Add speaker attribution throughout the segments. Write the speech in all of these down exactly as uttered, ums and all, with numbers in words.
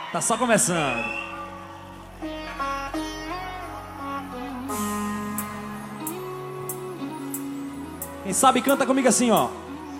Speaker 1: Tá só começando. Quem sabe canta comigo assim, ó.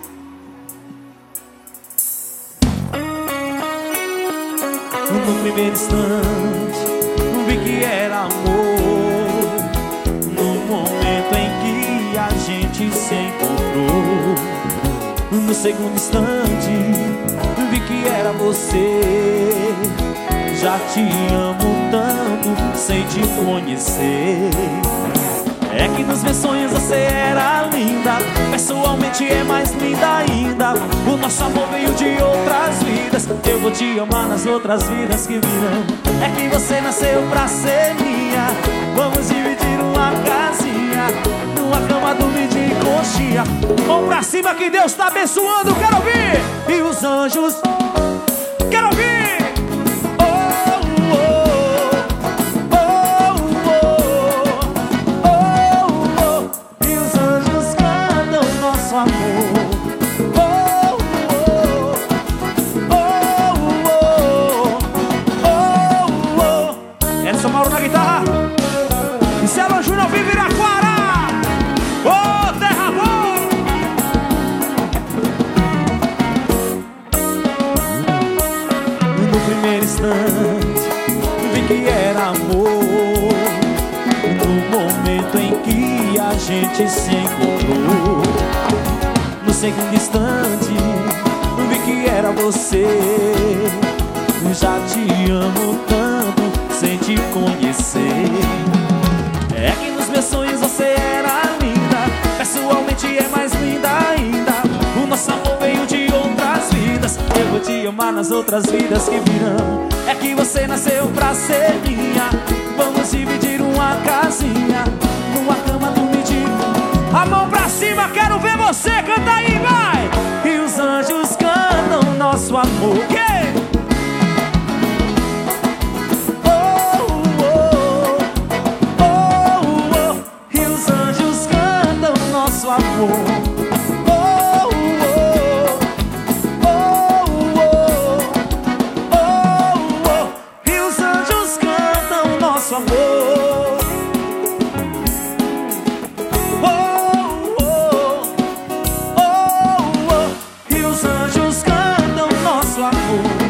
Speaker 1: No primeiro instante, vi que era amor. No momento em que a gente se encontrou. No segundo instante, vi que era você. Já te amo tanto sem te conhecer. É que nos meus sonhos você era linda, pessoalmente é mais linda ainda. O nosso amor veio de outras vidas, eu vou te amar nas outras vidas que virão. É que você nasceu pra ser minha, vamos dividir uma casinha, numa cama dormir de conchinha. Vamos pra cima que Deus tá abençoando, quero ouvir! E os anjos, quero ouvir! Mauro na guitarra. E Celo Júnior vive Iraquara. Ô, oh, terra boa. No primeiro instante vi que era amor. No momento em que a gente se encontrou. No segundo instante vi que era você. Já te amo tanto sem te conhecer. É que nos meus sonhos você era linda, pessoalmente é mais linda ainda. O nosso amor veio de outras vidas, eu vou te amar nas outras vidas que virão. É que você nasceu pra ser minha, vamos dividir uma casinha, numa cama dormir de... A mão pra cima, quero ver você, canta aí, vai! E os anjos cantam nosso amor. Yeah! Amor. Oh, oh, oh, oh, oh, oh. E os anjos cantam nosso amor. Oh, oh, oh, oh. E os anjos cantam nosso amor.